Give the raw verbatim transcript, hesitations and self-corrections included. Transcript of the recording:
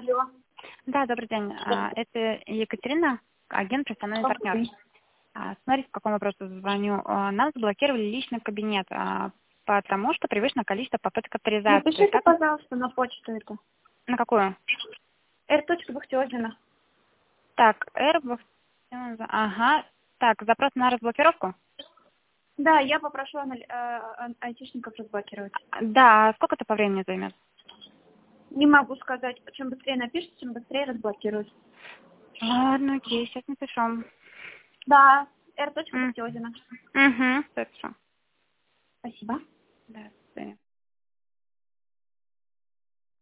Алло. Да, добрый день. А, Это Екатерина, агент профессиональный партнер. А, Смотрите, по какому вопросу звоню. А, Нам заблокировали личный кабинет, а, потому что превышено количество попыток авторизации. Напишите, Так, пожалуйста, на почту это. на какую? эр. Бахтиозина. Так, R, ага. Так, запрос на разблокировку? Да, я попрошу анали- э, а- айтишников разблокировать. Да, сколько это по времени займет? Не могу сказать. Чем быстрее напишите, тем быстрее разблокируют. Ладно, окей, сейчас напишу. Да, эр. М, Бахтиозина. Угу, хорошо. Спасибо. Да, до свидания.